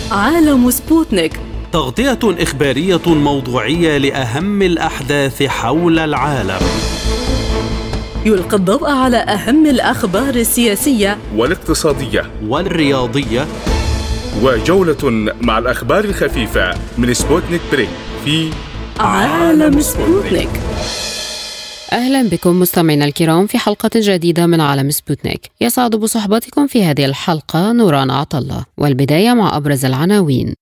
عالم سبوتنيك، تغطية إخبارية موضوعية لأهم الأحداث حول العالم. يلقي الضوء على أهم الأخبار السياسية والاقتصادية والرياضية، وجولة مع الأخبار الخفيفة من سبوتنيك بريك في عالم سبوتنيك. أهلا بكم مستمعينا الكرام في حلقة جديدة من عالم سبوتنيك. يسعد بصحبتكم في هذه الحلقة نوران عطلة، والبداية مع أبرز العناوين.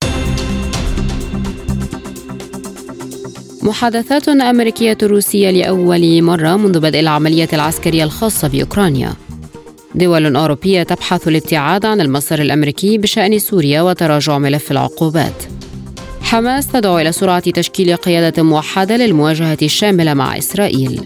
محادثات أمريكية روسية لأول مرة منذ بدء العملية العسكرية الخاصة بأوكرانيا. دول أوروبية تبحث الابتعاد عن المسار الأمريكي بشأن سوريا وتراجع ملف العقوبات. حماس تدعو إلى سرعة تشكيل قيادة موحدة للمواجهة الشاملة مع إسرائيل.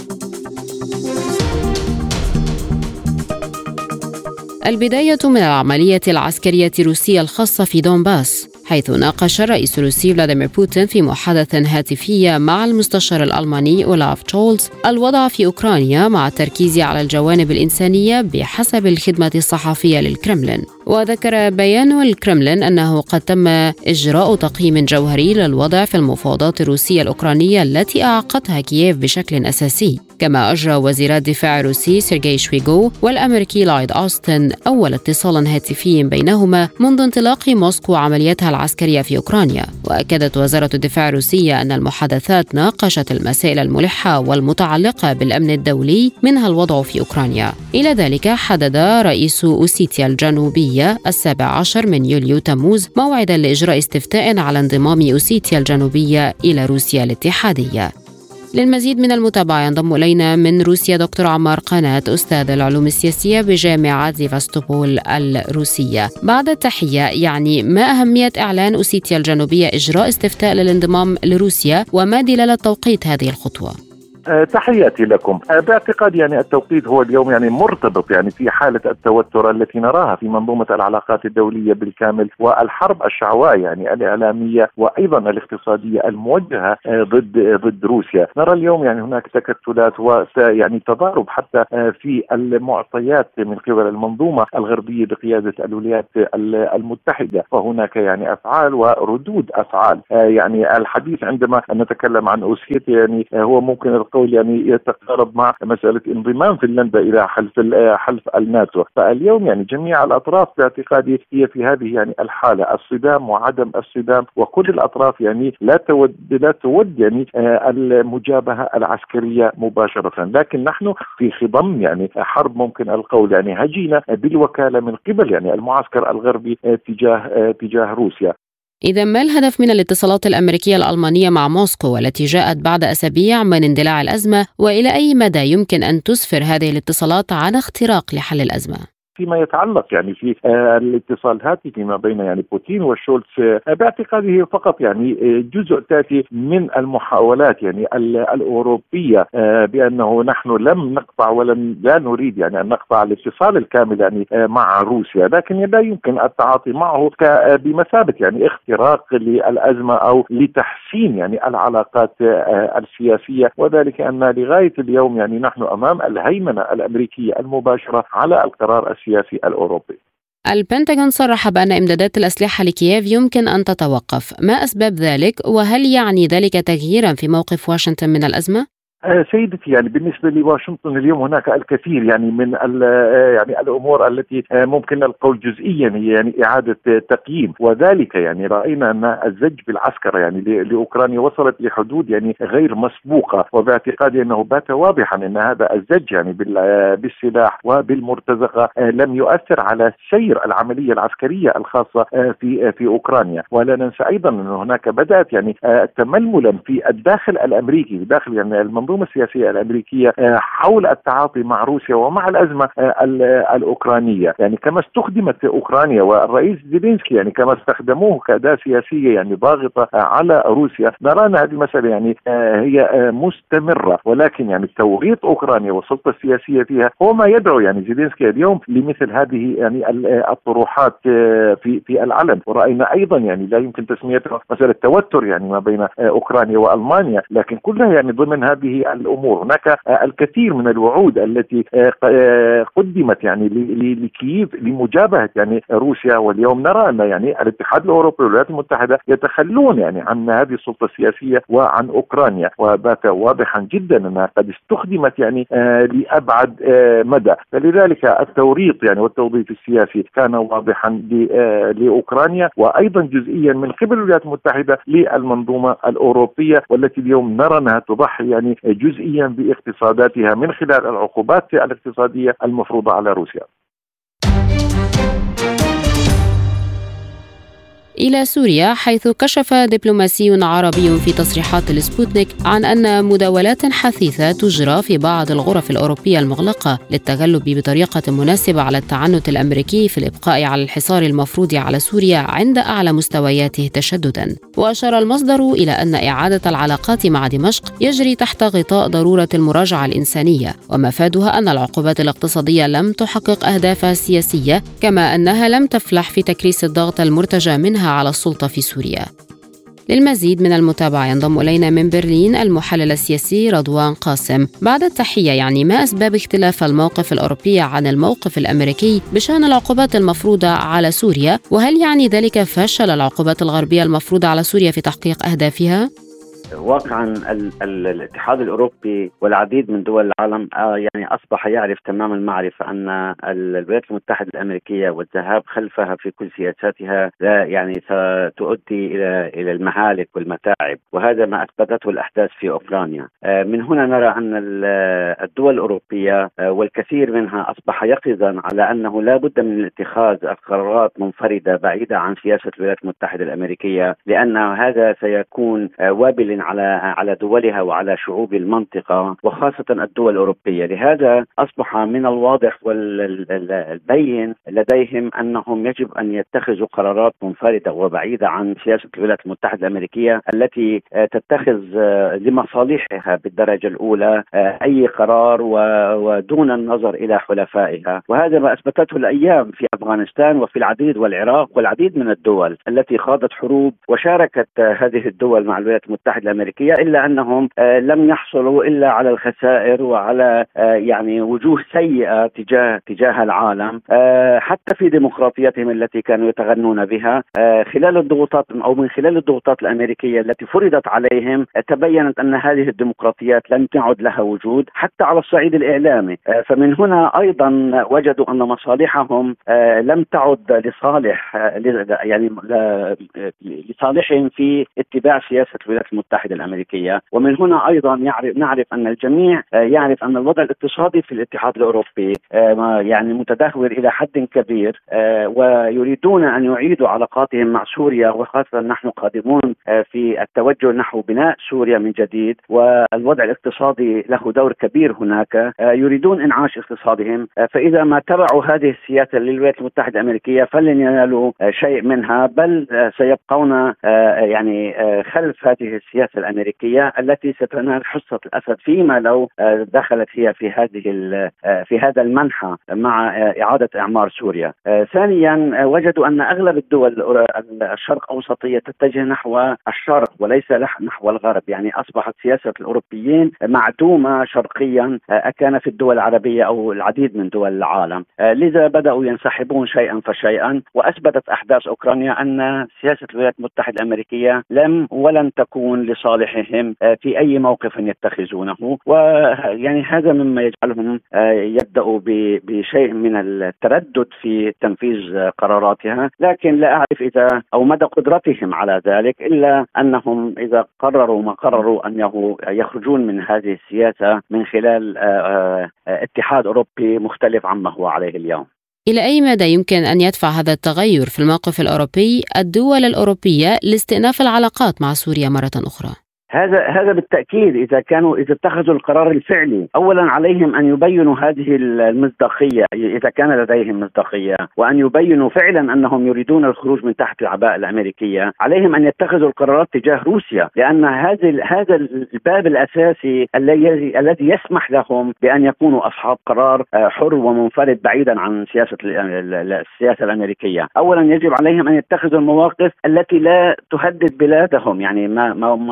البداية من العملية العسكرية الروسية الخاصة في دونباس، حيث ناقش الرئيس الروسي فلاديمير بوتين في محادثة هاتفية مع المستشار الألماني أولاف شولز الوضع في أوكرانيا مع التركيز على الجوانب الإنسانية بحسب الخدمة الصحفية للكرملين. وذكر بيان الكرملين أنه قد تم إجراء تقييم جوهري للوضع في المفاوضات الروسية الأوكرانية التي أعقدها كييف بشكل أساسي. كما أجرى وزير الدفاع الروسي سيرجي شويغو والأمريكي لويد أوستن أول اتصال هاتفي بينهما منذ انطلاق موسكو عمليتها العسكرية في أوكرانيا. وأكدت وزارة الدفاع الروسية أن المحادثات ناقشت المسائل الملحة والمتعلقة بالأمن الدولي، منها الوضع في أوكرانيا. إلى ذلك حدد رئيس أوسيتيا الجنوبية 17 من يوليو تموز موعدا لإجراء استفتاء على انضمام أوسيتيا الجنوبية إلى روسيا الاتحادية. للمزيد من المتابعة ينضم إلينا من روسيا دكتور عمار قناة، أستاذ العلوم السياسية بجامعة سيفاستوبول الروسية. بعد التحية، يعني ما أهمية إعلان أوسيتيا الجنوبية إجراء استفتاء للانضمام لروسيا، وما دلالة توقيت هذه الخطوة؟ تحياتي لكم. باعتقادي التوقيت هو اليوم مرتبط في حالة التوتر التي نراها في منظومة العلاقات الدولية بالكامل، والحرب الشعواء الإعلامية وأيضا الاقتصادية الموجهة ضد روسيا. نرى اليوم هناك تكتلات تضارب حتى في المعطيات من قبل المنظومة الغربية بقيادة الولايات المتحدة، وهناك أفعال وردود أفعال. الحديث عندما نتكلم عن أوسيتيا هو ممكن القول يتقارب مع مسألة انضمام فنلندا إلى حلف الناتو. فاليوم جميع الأطراف باعتقادي هي في هذه الحالة، الصدام وعدم الصدام، وكل الأطراف لا تود المجابهة العسكرية مباشرة. لكن نحن في خضم حرب ممكن القول هجينة بالوكالة من قبل المعسكر الغربي تجاه روسيا. إذا ما الهدف من الاتصالات الأمريكية الألمانية مع موسكو والتي جاءت بعد أسابيع من اندلاع الأزمة، وإلى أي مدى يمكن أن تسفر هذه الاتصالات عن اختراق لحل الأزمة؟ فيما يتعلق في الاتصال الهاتفي ما بين بوتين وشولتز، باعتقاده فقط جزء تاتي من المحاولات الأوروبية بأنه نحن لم نقطع لا نريد أن نقطع الاتصال الكامل مع روسيا، لكن لا يمكن التعاطي معه بمثابة اختراق للأزمة أو لتحسين العلاقات السياسية، وذلك أن لغاية اليوم نحن أمام الهيمنة الأمريكية المباشرة على القرار السياسي الأوروبي. البنتاغون صرح بأن إمدادات الأسلحة لكييف يمكن أن تتوقف. ما أسباب ذلك؟ وهل يعني ذلك تغييرا في موقف واشنطن من الأزمة؟ سيدتي بالنسبة لواشنطن اليوم هناك الكثير من الأمور التي ممكن القول جزئيا هي إعادة تقييم، وذلك رأينا أن الزج بالعسكر لأوكرانيا وصلت لحدود غير مسبوقة، وباعتقادي أنه بات واضحا أن هذا الزج بالسلاح وبالمرتزقة لم يؤثر على سير العملية العسكرية الخاصة في أوكرانيا. ولا ننسى أيضا أن هناك بدأت تململا في الداخل الأمريكي، داخل المنظومة السياسية الأمريكية حول التعاطي مع روسيا ومع الأزمة الأوكرانية. كما استخدمت أوكرانيا والرئيس زيلينسكي كما استخدموه كأداة سياسية ضاغطة على روسيا، نرى أن هذه المسألة هي مستمرة، ولكن توغيط أوكرانيا والسلطة السياسية فيها هو ما يدعو زيلينسكي اليوم لمثل هذه الطروحات في العلن. ورأينا أيضا لا يمكن تسميتها مسألة توتر ما بين أوكرانيا وألمانيا، لكن كلها ضمن هذه هذه الأمور. هناك الكثير من الوعود التي قدمت يعني لكييف لمجابهة يعني روسيا، واليوم نرى أن يعني الاتحاد الأوروبي والولايات المتحدة يتخلون يعني عن هذه السلطة السياسية وعن أوكرانيا، وبات واضحا جدا أنها قد استخدمت يعني لأبعد مدى. فلذلك التوريط يعني والتوظيف السياسي كان واضحا لأوكرانيا، وأيضا جزئيا من قبل الولايات المتحدة للمنظومة الأوروبية، والتي اليوم نرى أنها تضحي يعني جزئيا باقتصاداتها من خلال العقوبات الاقتصادية المفروضة على روسيا. إلى سوريا، حيث كشف دبلوماسي عربي في تصريحات السبوتنيك عن أن مداولات حثيثة تجرى في بعض الغرف الأوروبية المغلقة للتغلب بطريقة مناسبة على التعنت الأمريكي في الإبقاء على الحصار المفروض على سوريا عند أعلى مستوياته تشددا. وأشار المصدر إلى أن إعادة العلاقات مع دمشق يجري تحت غطاء ضرورة المراجعة الإنسانية، ومفادها أن العقوبات الاقتصادية لم تحقق أهدافها السياسية، كما أنها لم تفلح في تكريس الضغط المرتجى منها على السلطة في سوريا. للمزيد من المتابعة ينضم إلينا من برلين المحلل السياسي رضوان قاسم. بعد التحية، يعني ما أسباب اختلاف الموقف الأوروبي عن الموقف الأمريكي بشأن العقوبات المفروضة على سوريا؟ وهل يعني ذلك فشل العقوبات الغربية المفروضة على سوريا في تحقيق أهدافها؟ واقعا الاتحاد الأوروبي والعديد من دول العالم يعني أصبح يعرف تمام المعرفة أن الولايات المتحدة الأمريكية والذهاب خلفها في كل سياساتها لا يعني ستؤدي إلى المهالك والمتاعب، وهذا ما أثبتته الأحداث في أوكرانيا. من هنا نرى أن الدول الأوروبية والكثير منها أصبح يقظا على أنه لا بد من اتخاذ القرارات منفردة بعيدة عن سياسة الولايات المتحدة الأمريكية، لأن هذا سيكون وابل على دولها وعلى شعوب المنطقة وخاصة الدول الأوروبية. لهذا أصبح من الواضح والبين لديهم أنهم يجب أن يتخذوا قرارات منفردة وبعيدة عن سياسة الولايات المتحدة الأمريكية التي تتخذ لمصالحها بالدرجة الأولى أي قرار ودون النظر إلى حلفائها. وهذا ما أثبتته الأيام في أفغانستان وفي العديد والعراق والعديد من الدول التي خاضت حروب وشاركت هذه الدول مع الولايات المتحدة الأمريكية، إلا أنهم لم يحصلوا إلا على الخسائر وعلى يعني وجوه سيئة تجاه العالم، حتى في ديمقراطيتهم التي كانوا يتغنون بها. خلال الضغوطات أو من خلال الضغوطات الأمريكية التي فرضت عليهم تبينت أن هذه الديمقراطيات لم تعد لها وجود حتى على الصعيد الإعلامي. فمن هنا أيضا وجدوا أن مصالحهم لم تعد يعني لصالحهم في اتباع سياسة الولايات المتحدة الأمريكية. ومن هنا أيضا نعرف أن الجميع يعرف أن الوضع الاقتصادي في الاتحاد الأوروبي يعني متدهور إلى حد كبير، ويريدون أن يعيدوا علاقاتهم مع سوريا، وخاصة نحن قادمون في التوجه نحو بناء سوريا من جديد، والوضع الاقتصادي له دور كبير هناك. يريدون إنعاش اقتصادهم، فإذا ما تبعوا هذه السياسة للولايات المتحدة الأمريكية فلن ينالوا شيء منها، بل سيبقون يعني خلف هذه السياسة الأمريكية التي ستنال حصة الأسد فيما لو دخلت هي في هذا المنحى مع إعادة إعمار سوريا. ثانيا، وجدوا أن أغلب الدول الشرق أوسطية تتجه نحو الشرق وليس نحو الغرب، يعني أصبحت سياسة الأوروبيين معدومة شرقيا أكان في الدول العربية أو العديد من دول العالم. لذا بدأوا ينسحبون شيئا فشيئا، وأثبتت أحداث أوكرانيا أن سياسة الولايات المتحدة الأمريكية ولن تكون لصالحهم في أي موقف يتخذونه، ويعني هذا مما يجعلهم يبدأوا بشيء من التردد في تنفيذ قراراتها. لكن لا أعرف إذا أو مدى قدرتهم على ذلك، إلا أنهم إذا قرروا ما قرروا أنه يخرجون من هذه السياسة من خلال اتحاد أوروبي مختلف عما هو عليه اليوم. إلى أي مدى يمكن أن يدفع هذا التغير في الموقف الأوروبي الدول الأوروبية لاستئناف العلاقات مع سوريا مرة أخرى؟ هذا بالتأكيد إذا اتخذوا القرار الفعلي. أولا عليهم أن يبينوا هذه المصداقية إذا كان لديهم مصداقية، وأن يبينوا فعلا أنهم يريدون الخروج من تحت العباءة الأمريكية. عليهم أن يتخذوا القرارات تجاه روسيا، لأن هذا الباب الأساسي الذي يسمح لهم بأن يكونوا أصحاب قرار حر ومنفرد بعيدا عن السياسة الأمريكية. أولا يجب عليهم أن يتخذوا المواقف التي لا تهدد بلادهم، يعني ما حصل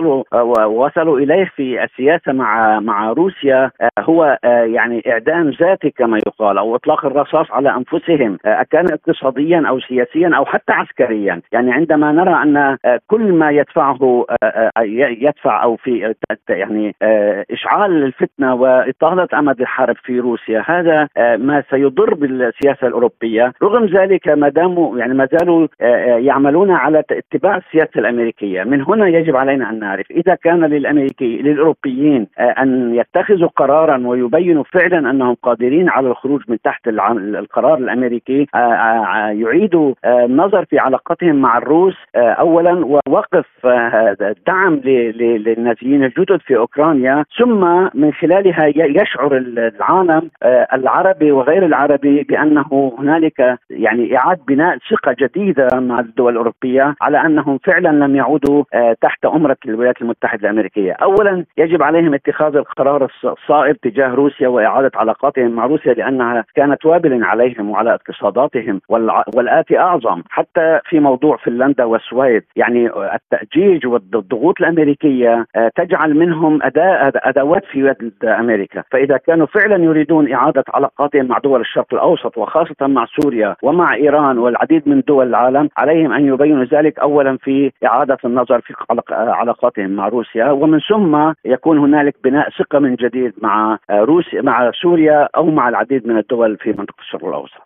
وصلوا إليه في السياسة مع روسيا هو يعني إعدام ذاتي كما يقال، أو إطلاق الرصاص على أنفسهم، كان اقتصاديا أو سياسيا أو حتى عسكريا. يعني عندما نرى أن كل ما يدفع أو في يعني إشعال الفتنة وإطالة أمد الحرب في روسيا، هذا ما سيضر بالسياسة الأوروبية. رغم ذلك ما زالوا يعملون على اتباع السياسة الأمريكية. من هنا يجب علينا أن نعرف إذا كان للأوروبيين أن يتخذوا قرارا ويبينوا فعلا أنهم قادرين على الخروج من تحت القرار الأمريكي، يعيدوا النظر في علاقتهم مع الروس أولا، ووقف دعم للنازيين الجدد في أوكرانيا، ثم من خلالها يشعر العالم العربي وغير العربي بأنه هنالك يعني إعادة بناء ثقة جديدة مع الدول الأوروبية على أنهم فعلا لم يعودوا تحت أمرة الولايات المتحدة الأمريكية. أولا يجب عليهم اتخاذ القرار الصائب تجاه روسيا وإعادة علاقاتهم مع روسيا، لأنها كانت وابلا عليهم وعلى اقتصاداتهم، والآتي أعظم حتى في موضوع فنلندا والسويد. يعني التأجيج والضغوط الأمريكية تجعل منهم أدوات في يد أمريكا. فإذا كانوا فعلا يريدون إعادة علاقاتهم مع دول الشرق الأوسط وخاصة مع سوريا ومع إيران والعديد من دول العالم، عليهم أن يبينوا ذلك أولا في إعادة النظر في علاقاتهم مع روسيا، ومن ثم يكون هنالك بناء ثقة من جديد مع روسيا مع سوريا أو مع العديد من الدول في منطقة الشرق الأوسط.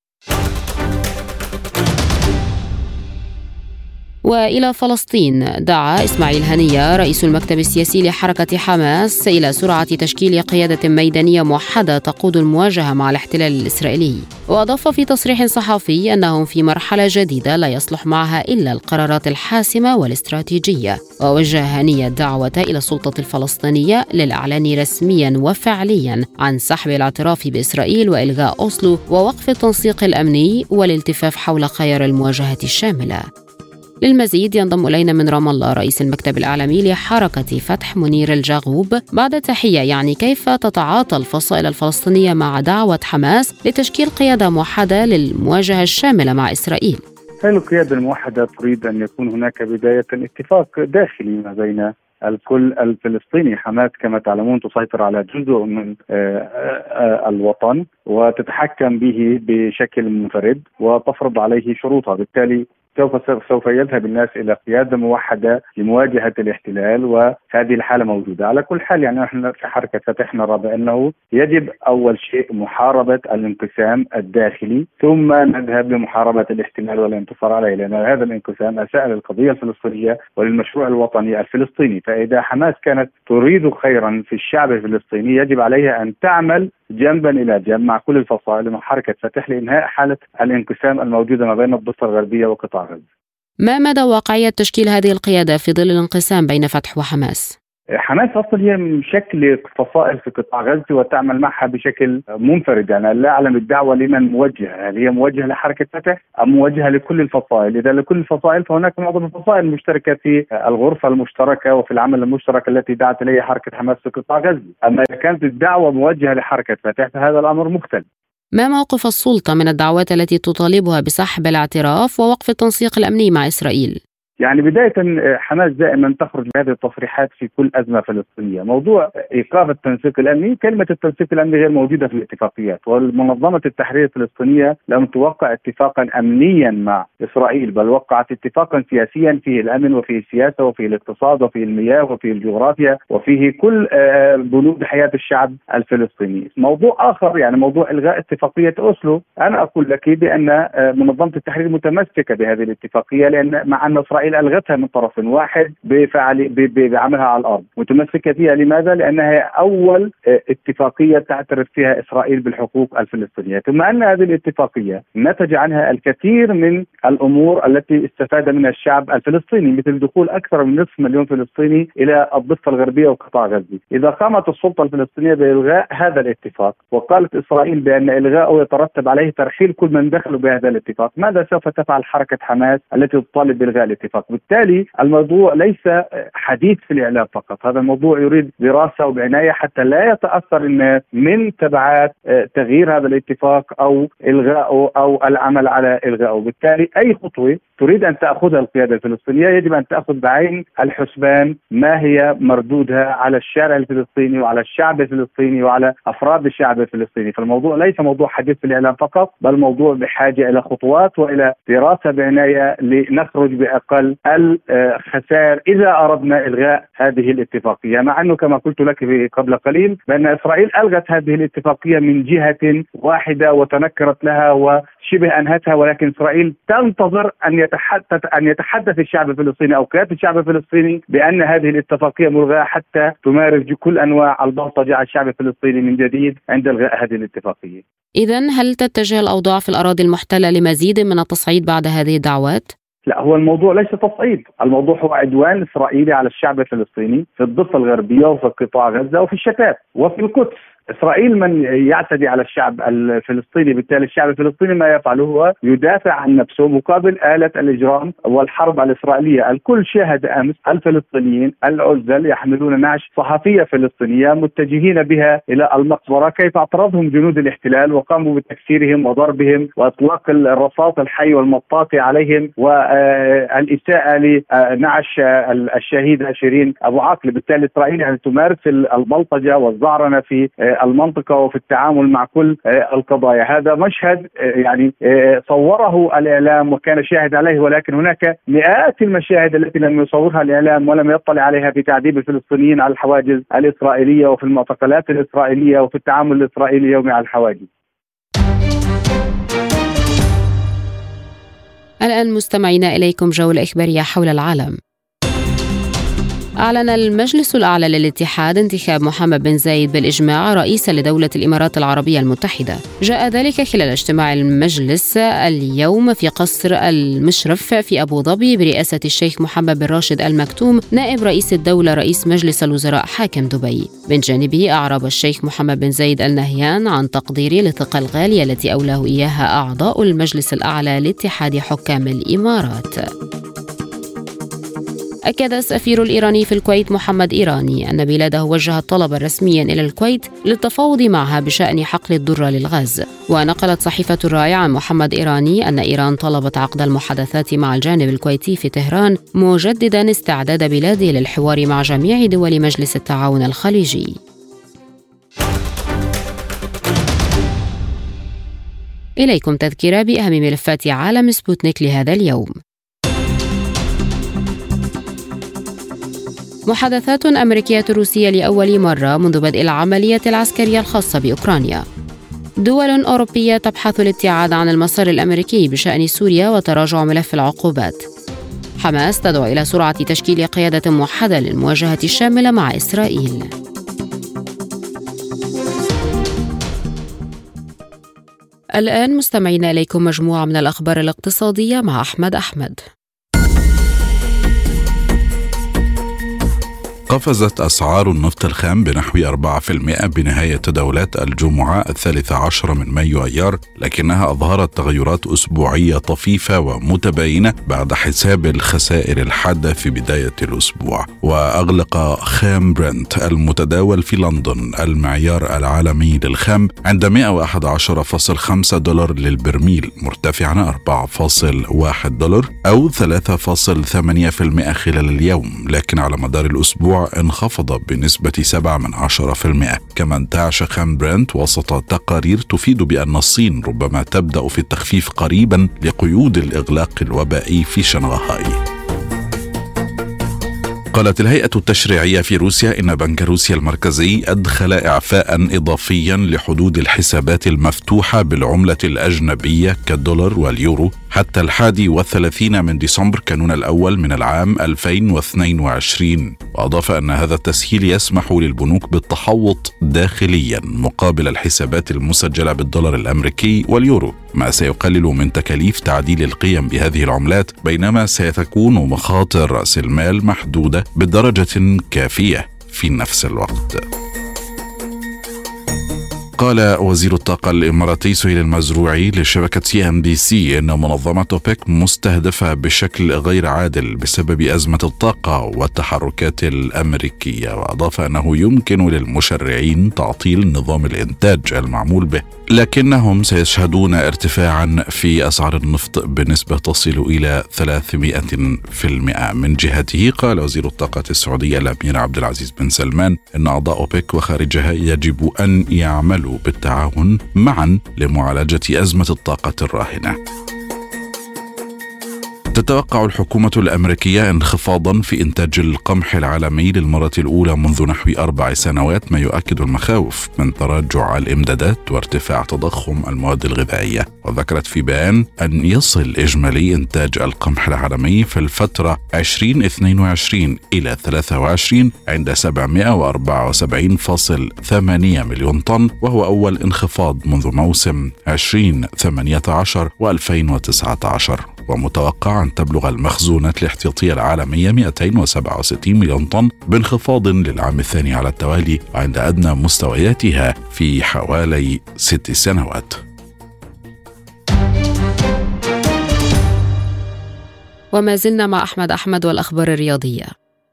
وإلى فلسطين، دعا إسماعيل هنية رئيس المكتب السياسي لحركة حماس إلى سرعة تشكيل قيادة ميدانية موحدة تقود المواجهة مع الاحتلال الإسرائيلي، وأضاف في تصريح صحفي أنهم في مرحلة جديدة لا يصلح معها إلا القرارات الحاسمة والاستراتيجية. ووجه هنية الدعوة إلى السلطة الفلسطينية للإعلان رسميا وفعليا عن سحب الاعتراف بإسرائيل وإلغاء أوسلو ووقف التنسيق الأمني والالتفاف حول خيار المواجهة الشاملة. للمزيد ينضم إلينا من رام الله رئيس المكتب الإعلامي لحركة فتح منير الجاغوب. بعد تحية، يعني كيف تتعاطى الفصائل الفلسطينية مع دعوة حماس لتشكيل قيادة موحدة للمواجهة الشاملة مع إسرائيل؟ القيادة الموحدة تريد أن يكون هناك بداية اتفاق داخلي ما بين الكل الفلسطيني. حماس كما تعلمون تسيطر على جزء من الوطن وتتحكم به بشكل منفرد وتفرض عليه شروطها، بالتالي سوف يذهب الناس إلى قيادة موحدة لمواجهة الاحتلال، وهذه الحالة موجودة. على كل حال يعني نحن في حركة فتح نرى بأنه يجب أول شيء محاربة الانقسام الداخلي، ثم نذهب لمحاربة الاحتلال والانتصار عليه، لأن هذا الانقسام أساء للقضية الفلسطينية وللمشروع الوطني الفلسطيني. فإذا حماس كانت تريد خيرا في الشعب الفلسطيني يجب عليها أن تعمل جنبا إلى جنب مع كل الفصائل مع حركة فتح لإنهاء حالة الانقسام الموجودة ما بين الضفة الغربية وقطاع غزة. ما مدى واقعية تشكيل هذه القيادة في ظل الانقسام بين فتح وحماس؟ حماس أصلا هي مشكلة فصائل في قطاع غزة وتعمل معها بشكل منفرد. يعني لا أعلم الدعوة لمن موجهة، هل هي موجهة لحركة فتح أم موجهة لكل الفصائل؟ إذا لكل الفصائل فهناك معظم الفصائل المشتركة في الغرفة المشتركة وفي العمل المشترك التي دعت إليه حركة حماس في قطاع غزة. أما إذا كانت الدعوة موجهة لحركة فتح فهذا الأمر مختلف. ما موقف السلطة من الدعوات التي تطالبها بسحب الاعتراف ووقف التنسيق الأمني مع إسرائيل؟ يعني بداية حماس دائما تخرج بهذه التصريحات في كل أزمة فلسطينية. موضوع إيقاف التنسيق الأمني، كلمة التنسيق الأمني غير موجودة في الاتفاقيات، والمنظمة التحرير الفلسطينية لم توقع اتفاقا أمنيا مع إسرائيل، بل وقعت اتفاقا سياسيا فيه الأمن وفيه السياسة وفيه الاقتصاد وفيه المياه وفيه الجغرافيا وفيه كل بنود حياة الشعب الفلسطيني. موضوع آخر يعني موضوع إلغاء اتفاقية أوسلو، أنا أقول لك بأن منظمة التحرير متمسكة بهذه الاتفاقية، لأن مع أن إسرائيل ألغتها من طرف واحد بعملها على الأرض، متمسكة فيها. لماذا؟ لأنها أول اتفاقية تعترف فيها إسرائيل بالحقوق الفلسطينية، ثم أن هذه الاتفاقية نتج عنها الكثير من الأمور التي استفاد منها الشعب الفلسطيني، مثل دخول أكثر من نصف مليون فلسطيني إلى الضفة الغربية وقطاع غزة. إذا قامت السلطة الفلسطينية بإلغاء هذا الاتفاق وقالت إسرائيل بأن إلغاؤه يترتب عليه ترحيل كل من دخلوا بهذا الاتفاق، ماذا سوف تفعل حركة حماس التي تطالب بإلغاء الاتفاق؟ الاتفاق. بالتالي الموضوع ليس حديث في الإعلام فقط، هذا الموضوع يريد دراسة وبعناية حتى لا يتأثر من تبعات تغيير هذا الاتفاق أو إلغائه أو العمل على إلغائه. بالتالي أي خطوة تريد أن تأخذها القيادة الفلسطينية يجب أن تأخذ بعين الحسبان ما هي مردودها على الشارع الفلسطيني وعلى الشعب الفلسطيني وعلى أفراد الشعب الفلسطيني. فالموضوع ليس موضوع حديث في الإعلام فقط، بل موضوع بحاجة إلى خطوات وإلى دراسة بعناية لنخرج بأقل الخسائر إذا أردنا إلغاء هذه الاتفاقية. مع أنه كما قلت لك قبل قليل بأن إسرائيل ألغت هذه الاتفاقية من جهة واحدة وتنكرت لها وشبه أنهتها، ولكن إسرائيل تنتظر أن يتحدث الشعب الفلسطيني أو قيادة الشعب الفلسطيني بأن هذه الاتفاقية ملغاة حتى تمارس كل أنواع البلطجة على الشعب الفلسطيني من جديد عند إلغاء هذه الاتفاقية. إذن هل تتجه الأوضاع في الأراضي المحتلة لمزيد من التصعيد بعد هذه الدعوات؟ لا، هو الموضوع ليس تصعيد، الموضوع هو عدوان إسرائيلي على الشعب الفلسطيني في الضفة الغربية وفي قطاع غزة وفي الشتات وفي القدس. إسرائيل من يعتدي على الشعب الفلسطيني، بالتالي الشعب الفلسطيني ما يفعله هو يدافع عن نفسه مقابل آلة الإجرام والحرب الإسرائيلية. الكل شاهد أمس الفلسطينيين العزل يحملون نعش صحفية فلسطينية متجهين بها إلى المقبرة، كيف اعترضهم جنود الاحتلال وقاموا بتكسيرهم وضربهم وإطلاق الرصاص الحي والمطاطي عليهم والإساءة لنعش الشهيدة شيرين أبو عاقل. بالتالي إسرائيل يعني تمارس البلطجة والزعرنة في المنطقة وفي التعامل مع كل القضايا. هذا مشهد يعني صوره الإعلام وكان شاهد عليه، ولكن هناك مئات المشاهد التي لم يصورها الإعلام ولم يطلع عليها في تعذيب الفلسطينيين على الحواجز الإسرائيلية وفي المعتقلات الإسرائيلية وفي التعامل الإسرائيلي اليومي على الحواجز. الآن مستمعينا إليكم جولة إخبارية حول العالم. أعلن المجلس الأعلى للاتحاد انتخاب محمد بن زايد بالإجماع رئيسا لدولة الإمارات العربية المتحدة. جاء ذلك خلال اجتماع المجلس اليوم في قصر المشرف في أبو ظبي برئاسة الشيخ محمد بن راشد آل مكتوم نائب رئيس الدولة رئيس مجلس الوزراء حاكم دبي. من جانبه أعرب الشيخ محمد بن زايد آل نهيان عن تقديره للثقة الغالية التي أولاه إياها أعضاء المجلس الأعلى لاتحاد حكام الإمارات. أكد السفير الإيراني في الكويت محمد إيراني أن بلاده وجهت طلبا رسميا إلى الكويت للتفاوض معها بشأن حقل الدرة للغاز. ونقلت صحيفة الراي عن محمد إيراني أن إيران طلبت عقد المحادثات مع الجانب الكويتي في طهران، مجددا استعداد بلاده للحوار مع جميع دول مجلس التعاون الخليجي. إليكم تذكرة بأهم ملفات عالم سبوتنيك لهذا اليوم. محادثات أمريكية روسية لأول مرة منذ بدء العملية العسكرية الخاصة بأوكرانيا. دول أوروبية تبحث الابتعاد عن المسار الأمريكي بشأن سوريا وتراجع ملف العقوبات. حماس تدعو إلى سرعة تشكيل قيادة موحدة للمواجهة الشاملة مع إسرائيل. الآن مستمعين إليكم مجموعة من الأخبار الاقتصادية مع أحمد. قفزت أسعار النفط الخام بنحو 4% بنهاية تداولات الجمعة 13 من مايو أيار، لكنها أظهرت تغيرات أسبوعية طفيفة ومتباينة بعد حساب الخسائر الحادة في بداية الأسبوع. وأغلق خام برنت المتداول في لندن المعيار العالمي للخام عند $111.5 للبرميل، مرتفعا 4.1 أو 3.8% خلال اليوم، لكن على مدار الأسبوع انخفض بنسبة 0.7%. كما انتعش خام برنت وسط تقارير تفيد بأن الصين ربما تبدأ في التخفيف قريبا لقيود الإغلاق الوبائي في شنغهاي. قالت الهيئة التشريعية في روسيا إن بنك روسيا المركزي أدخل إعفاء إضافيا لحدود الحسابات المفتوحة بالعملة الأجنبية كالدولار واليورو حتى 31 من ديسمبر كانون الأول من العام 2022. وأضاف أن هذا التسهيل يسمح للبنوك بالتحوط داخليا مقابل الحسابات المسجلة بالدولار الأمريكي واليورو، ما سيقلل من تكاليف تعديل القيم بهذه العملات، بينما ستكون مخاطر رأس المال محدودة بدرجة كافية في نفس الوقت. قال وزير الطاقة الإماراتي سهيل المزروعي لشبكة CNBC إن منظمة أوبك مستهدفة بشكل غير عادل بسبب أزمة الطاقة والتحركات الأمريكية، وأضاف أنه يمكن للمشرعين تعطيل نظام الإنتاج المعمول به، لكنهم سيشهدون ارتفاعا في أسعار النفط بنسبة تصل إلى 300%. من جهته قال وزير الطاقة السعودية الأمير عبد العزيز بن سلمان إن أعضاء أوبك وخارجها يجب أن يعملوا بالتعاون معا لمعالجة أزمة الطاقة الراهنة. تتوقع الحكومة الأمريكية انخفاضا في إنتاج القمح العالمي للمرة الأولى منذ نحو 4 سنوات، ما يؤكد المخاوف من تراجع الإمدادات وارتفاع تضخم المواد الغذائية. وذكرت في بيان أن يصل إجمالي إنتاج القمح العالمي في الفترة 2022 إلى 23 عند 774.8 مليون طن، وهو أول انخفاض منذ موسم 2018 و2019. ومتوقع أن تبلغ المخزونات الاحتياطية العالمية 267 مليون طن بانخفاض للعام الثاني على التوالي عند أدنى مستوياتها في حوالي 6 سنوات. وما زلنا مع أحمد والأخبار الرياضية.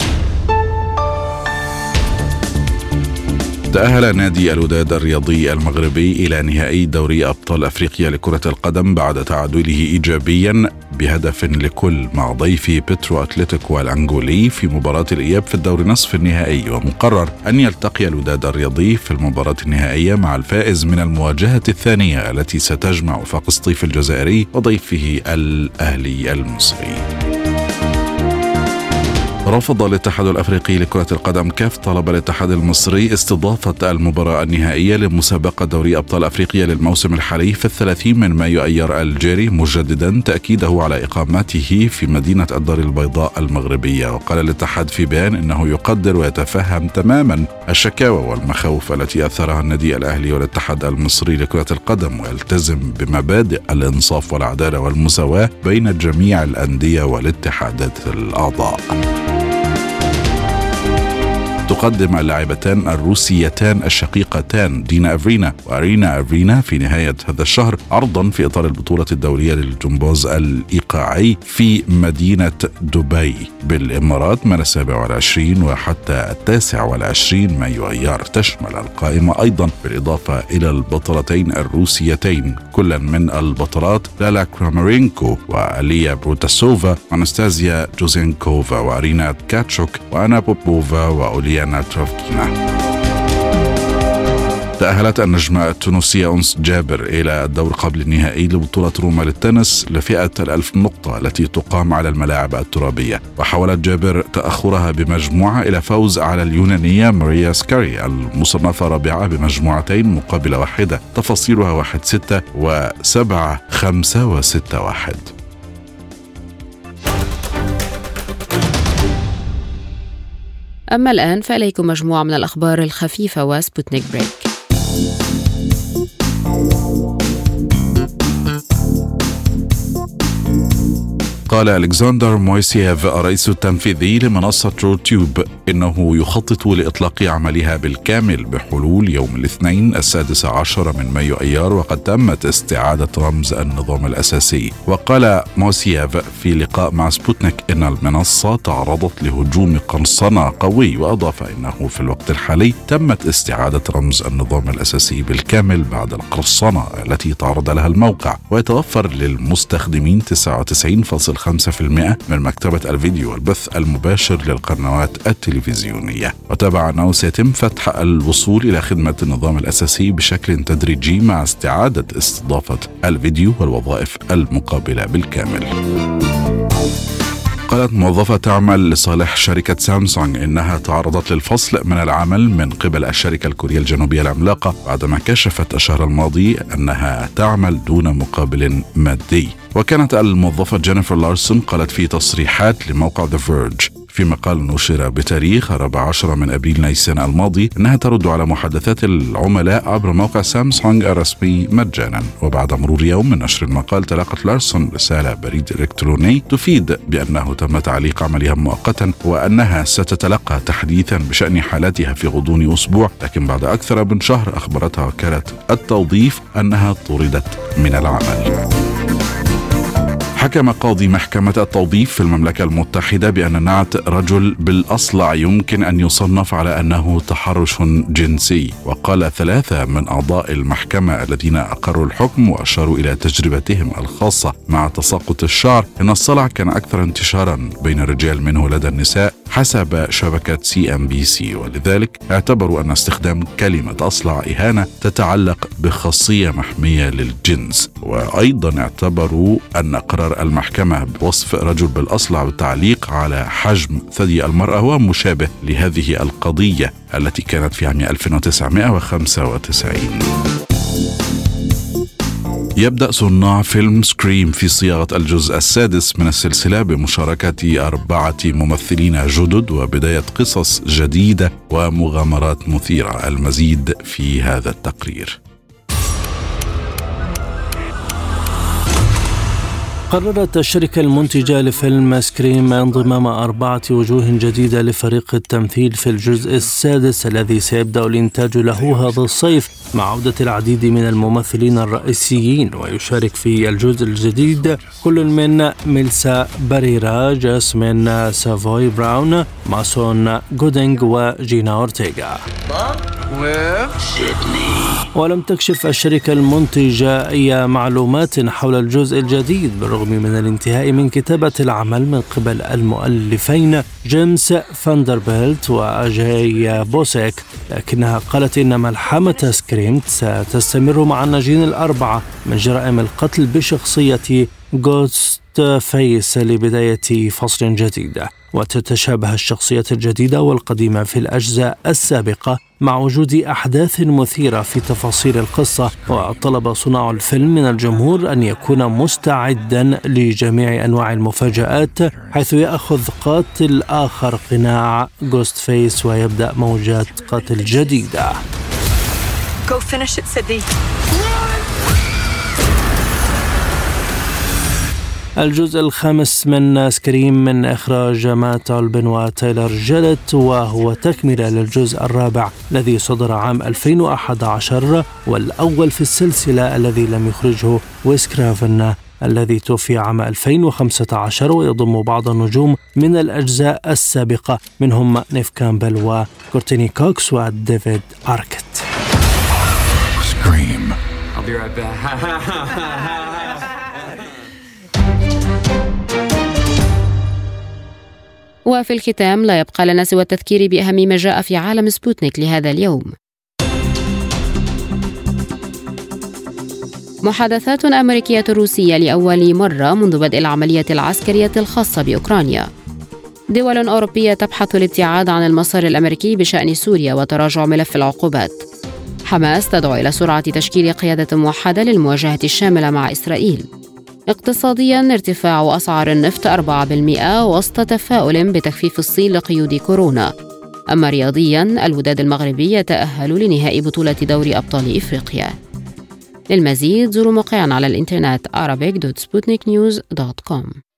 تأهل نادي الوداد الرياضي المغربي إلى نهائي دوري أبطال أفريقيا لكرة القدم بعد تعادله إيجابيا بهدف لكل مع ضيفه بيترو أتلتيكو الأنغولي في مباراة الإياب في الدور نصف النهائي. ومقرر أن يلتقي الوداد الرياضي في المباراة النهائية مع الفائز من المواجهة الثانية التي ستجمع وفاق سطيف الجزائري وضيفه الأهلي المصري. رفض الاتحاد الأفريقي لكرة القدم كاف طلب الاتحاد المصري استضافة المباراة النهائية لمسابقة دوري أبطال أفريقيا للموسم الحالي في 30 من مايو أيار الجاري، مجددا تأكيده على إقامته في مدينة الدار البيضاء المغربية. وقال الاتحاد في بيان إنه يقدر ويتفهم تماما الشكاوى والمخاوف التي أثرها النادي الأهلي والاتحاد المصري لكرة القدم، ويلتزم بمبادئ الإنصاف والعدالة والمساواة بين جميع الأندية والاتحادات الأعضاء. تقدم اللاعبتان الروسيتان الشقيقتان دينا أفرينا وأرينا أفرينا في نهاية هذا الشهر عرضا في إطار البطولة الدولية للجمباز الإيقاعي في مدينة دبي بالإمارات من 27 وحتى 29 مايو أيار. تشمل القائمة أيضا بالإضافة إلى البطلتين الروسيتين كلا من البطلات لالا كرامارينكو وأليا بروتاسوفا، أناستازيا جوزينكوفا وأرينا كاتشوك وأنا بوبوفا وأوليانا تروفكينا. تأهلت النجمة التونسية أنس جابر إلى الدور قبل النهائي لبطولة روما للتنس لفئة 1000 نقطة التي تقام على الملاعب الترابية، وحاولت جابر تأخرها بمجموعة إلى فوز على اليونانية ماريا سكاري المصنفة رابعة بمجموعتين مقابل واحدة، تفاصيلها 1-6 و7-5 و6-1. أما الآن فإليكم مجموعة من الأخبار الخفيفة وسبوتنيك بريك. قال ألكسندر مويسييف الرئيس التنفيذي لمنصة يوتيوب إنه يخطط لإطلاق عملها بالكامل بحلول يوم الاثنين 16 من مايو أيار، وقد تمت استعادة رمز النظام الأساسي. وقال مويسييف في لقاء مع سبوتنيك إن المنصة تعرضت لهجوم قرصنة قوي، وأضاف إنه في الوقت الحالي تمت استعادة رمز النظام الأساسي بالكامل بعد القرصنة التي تعرض لها الموقع، ويتوفر للمستخدمين 99.5% من مكتبة الفيديو والبث المباشر للقنوات التلفزيونية. وتابع أنه سيتم فتح الوصول إلى خدمة النظام الأساسي بشكل تدريجي مع استعادة استضافة الفيديو والوظائف المقابلة بالكامل. قالت موظفة تعمل لصالح شركة سامسونج إنها تعرضت للفصل من العمل من قبل الشركة الكورية الجنوبية العملاقة بعدما كشفت الشهر الماضي أنها تعمل دون مقابل مادي. وكانت الموظفة جينيفر لارسون قالت في تصريحات لموقع The Verge في مقال نشر بتاريخ 14 من أبريل نيسان الماضي أنها ترد على محادثات العملاء عبر موقع سامسونج الرسمي مجانا. وبعد مرور يوم من نشر المقال تلقت لارسون رسالة بريد إلكتروني تفيد بأنه تم تعليق عملها مؤقتا وأنها ستتلقى تحديثا بشأن حالاتها في غضون أسبوع، لكن بعد أكثر من شهر أخبرتها وكالة التوظيف أنها طردت من العمل. حكم قاضي محكمة التوظيف في المملكة المتحدة بأن نعت رجل بالأصلع يمكن أن يصنف على أنه تحرش جنسي، وقال 3 من أعضاء المحكمة الذين أقروا الحكم وأشاروا إلى تجربتهم الخاصة مع تساقط الشعر أن الصلع كان أكثر انتشارا بين الرجال منه لدى النساء حسب شبكة CNBC، ولذلك اعتبروا أن استخدام كلمة أصلع إهانة تتعلق بخاصية محمية للجنس. وأيضا اعتبروا أن قرار المحكمة بوصف رجل بالأصلع بالتعليق على حجم ثدي المرأة هو مشابه لهذه القضية التي كانت في عام 1995. يبدأ صناع فيلم سكريم في صياغة الجزء السادس من السلسلة بمشاركة 4 ممثلين جدد وبداية قصص جديدة ومغامرات مثيرة. المزيد في هذا التقرير. قررت الشركة المنتجة لفيلم سكريم انضمام 4 وجوه جديدة لفريق التمثيل في الجزء السادس الذي سيبدأ الإنتاج له هذا الصيف مع عودة العديد من الممثلين الرئيسيين. ويشارك في الجزء الجديد كل من ميلسا باريرا، جاسمين سافوي براون، ماسون جودينغ وجينا أورتيغا. ولم تكشف الشركة المنتجة أي معلومات حول الجزء الجديد بالرغم من الانتهاء من كتابة العمل من قبل المؤلفين جيمس فاندربيلت وأجاي بوسيك، لكنها قالت إن ملحمة سكريم ستستمر مع الناجين 4 من جرائم القتل بشخصية غوست فيس لبداية فصل جديد، وتتشابه الشخصيات الجديدة والقديمة في الأجزاء السابقة مع وجود أحداث مثيرة في تفاصيل القصة. وطلب صناع الفيلم من الجمهور أن يكون مستعدا لجميع أنواع المفاجآت، حيث يأخذ قاتل آخر قناع غوست فيس ويبدأ موجات قتل جديدة. الجزء الخامس من سكريم من إخراج مات ألبن وتايلر جيلت، وهو تكملة للجزء الرابع الذي صدر عام 2011 والأول في السلسلة الذي لم يخرجه ويس كرافن الذي توفي عام 2015، ويضم بعض النجوم من الأجزاء السابقة منهم نيف كامبل وكورتيني كوكس وديفيد أركت. Scream. I'll be right back. وفي الختام لا يبقى لنا سوى التذكير بأهم ما جاء في عالم سبوتنيك لهذا اليوم. محادثات أمريكية روسية لأول مرة منذ بدء العملية العسكرية الخاصة بأوكرانيا. دول أوروبية تبحث الابتعاد عن المسار الأمريكي بشأن سوريا وتراجع ملف العقوبات. حماس تدعو إلى سرعة تشكيل قيادة موحدة للمواجهة الشاملة مع إسرائيل. اقتصادياً ارتفاع أسعار النفط 4% وسط تفاؤل بتخفيف الصين لقيود كورونا. أما رياضياً الوداد المغربي يتأهل لنهائي بطولة دوري أبطال إفريقيا. للمزيد زوروا موقعنا على الإنترنت arabic.sputniknews.com.